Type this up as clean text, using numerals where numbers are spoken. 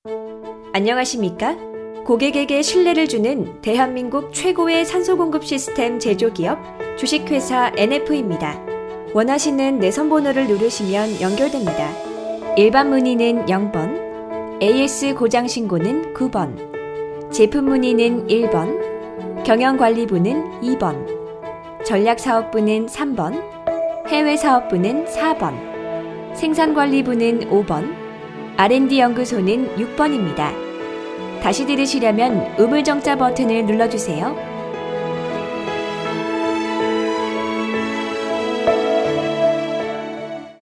안녕하십니까? 고객에게 신뢰를 주는 대한민국 최고의 산소 공급 시스템 제조기업 주식회사 NF입니다. 원하시는 내선 번호를 누르시면 연결됩니다. 일반 문의는 0번, AS 고장 신고는 9번, 제품 문의는 1번, 경영관리부는 2번, 전략사업부는 3번, 해외사업부는 4번, 생산관리부는 5번, R&D 연구소는 6번입니다. 다시 들으시려면 우물정자 버튼을 눌러주세요.